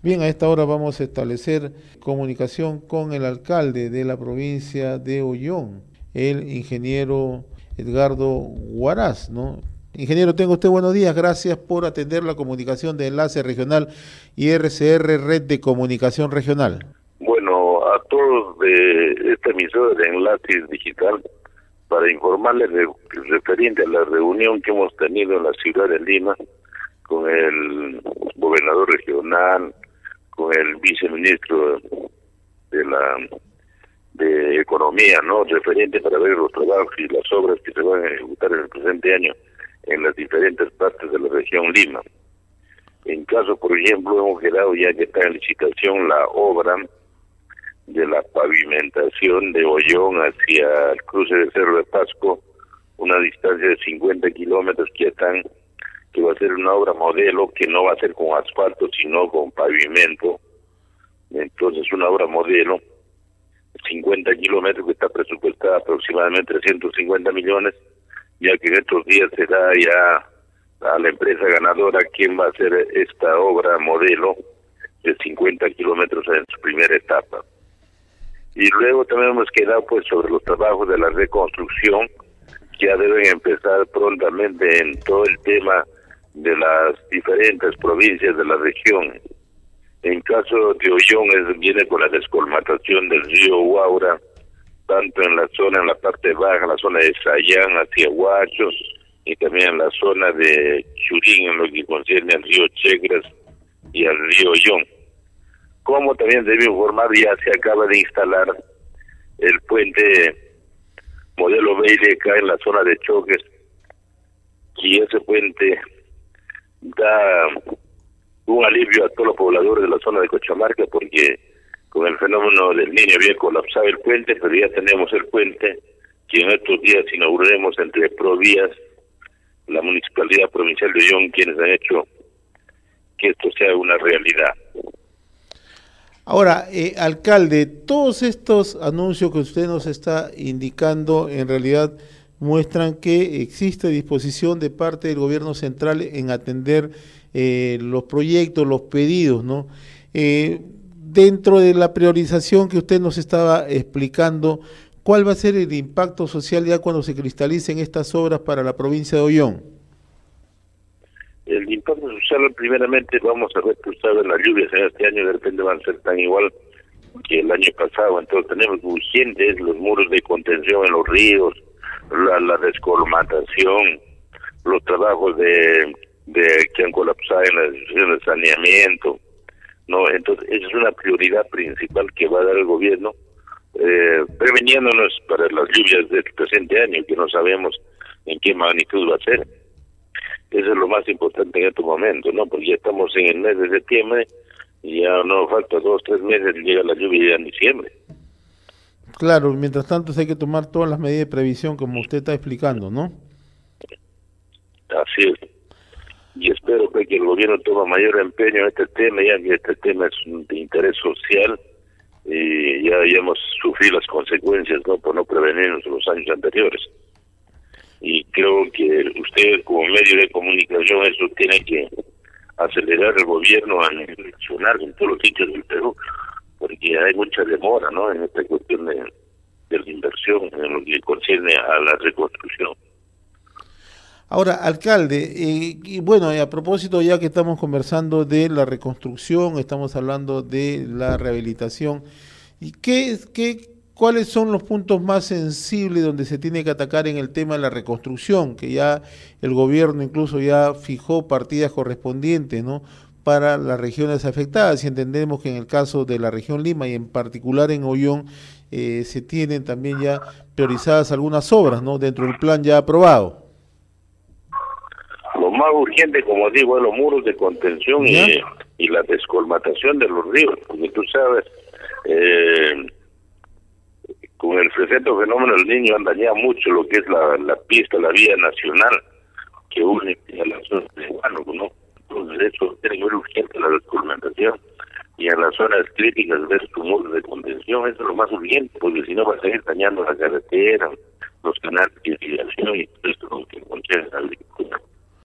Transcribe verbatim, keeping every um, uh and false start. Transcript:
Bien, a esta hora vamos a establecer comunicación con el alcalde de la provincia de Ollón, el ingeniero Edgardo Huaraz, ¿no? Ingeniero, tenga usted buenos días, gracias por atender la comunicación de Enlace Regional y R C R, Red de Comunicación Regional. Bueno, a todos de esta emisora de Enlace Digital, para informarles de, referente a la reunión que hemos tenido en la ciudad de Lima con el gobernador regional, con el viceministro de la de Economía, ¿no? Referente para ver los trabajos y las obras que se van a ejecutar en el presente año en las diferentes partes de la región Lima. En caso, por ejemplo, hemos quedado ya que está en licitación la obra de la pavimentación de Ollón hacia el cruce del Cerro de Pasco, una distancia de cincuenta kilómetros que están, que va a ser una obra modelo que no va a ser con asfalto, sino con pavimento. Entonces, una obra modelo, cincuenta kilómetros, que está presupuestada aproximadamente trescientos cincuenta millones, ya que en estos días será ya a la empresa ganadora quien va a hacer esta obra modelo de cincuenta kilómetros en su primera etapa. Y luego también hemos quedado pues sobre los trabajos de la reconstrucción, que ya deben empezar prontamente en todo el tema de las diferentes provincias de la región. En caso de Ollón es, viene con la descolmatación del río Huaura, tanto en la zona, en la parte baja, en la zona de Sayán hacia Huacho, y también en la zona de Churín, en lo que concierne al río Chegras y al río Ollón. Como también debe informar, ya se acaba de instalar el puente modelo B I acá en la zona de Choques, y ese puente da un alivio a todos los pobladores de la zona de Cochamarca, porque con el fenómeno del Niño había colapsado el puente, pero ya tenemos el puente que en estos días inauguraremos entre Provías, la Municipalidad Provincial de Ollón, quienes han hecho que esto sea una realidad. Ahora, eh, alcalde, todos estos anuncios que usted nos está indicando en realidad muestran que existe disposición de parte del gobierno central en atender eh, los proyectos, los pedidos, ¿no? Eh, dentro de la priorización que usted nos estaba explicando, ¿cuál va a ser el impacto social ya cuando se cristalicen estas obras para la provincia de Ollón? El impacto social, primeramente, vamos a ver, tú sabes, las lluvias en este año de repente van a ser tan igual que el año pasado, entonces tenemos urgentes los muros de contención en los ríos, la, la descolmatación, los trabajos de, de que han colapsado en las instituciones de saneamiento, no, entonces esa es una prioridad principal que va a dar el gobierno, eh, preveniéndonos para las lluvias del presente año, que no sabemos en qué magnitud va a ser. Eso es lo más importante en estos momentos, ¿no? Porque ya estamos en el mes de septiembre y ya no falta dos, tres meses, llega la lluvia ya en diciembre. Claro, mientras tanto hay que tomar todas las medidas de previsión como usted está explicando, ¿no? Así es. Y espero pues, que el gobierno tome mayor empeño en este tema, ya que este tema es de interés social y ya, ya hemos sufrido las consecuencias, ¿no? Por no prevenirnos en los años anteriores. Y creo que usted como medio de comunicación eso tiene que acelerar el gobierno a nivel nacional en todos los sitios del Perú, porque hay mucha demora, ¿no? En esta cuestión de, de la inversión, en lo que concierne a la reconstrucción. Ahora, alcalde, eh, y bueno, a propósito, ya que estamos conversando de la reconstrucción, estamos hablando de la rehabilitación, ¿y qué, qué ¿cuáles son los puntos más sensibles donde se tiene que atacar en el tema de la reconstrucción? Que ya el gobierno incluso ya fijó partidas correspondientes, ¿no?, para las regiones afectadas, y entendemos que en el caso de la región Lima y en particular en Ollón eh, se tienen también ya priorizadas algunas obras, ¿no?, dentro del plan ya aprobado. Lo más urgente, como digo, es los muros de contención y, y la descolmatación de los ríos, porque tú sabes, eh, con el presente fenómeno del Niño han dañado mucho lo que es la, la pista, la vía nacional que une a la zona de Huánuco, ¿no? Entonces eso tiene que ver urgente la descolmatación y en las zonas críticas ver sus muros de contención, eso es lo más urgente, porque si no va a seguir dañando la carretera, los canales de irrigación y todo esto lo que contiene la agricultura.